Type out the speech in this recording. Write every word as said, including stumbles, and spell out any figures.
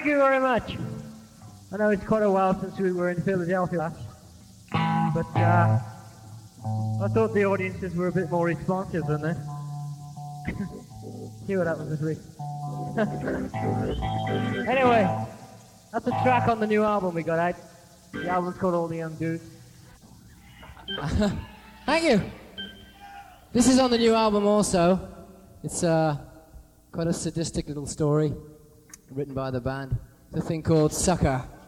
Thank you very much. I know it's quite a while since we were in Philadelphia last, but uh, I thought the audiences were a bit more responsive than this. See what happens this week. Anyway, that's a track on the new album we got out. The album's called All the Young Dudes. Thank you. This is on the new album also. It's uh, quite a sadistic little story written by the band. It's a thing called Sucker.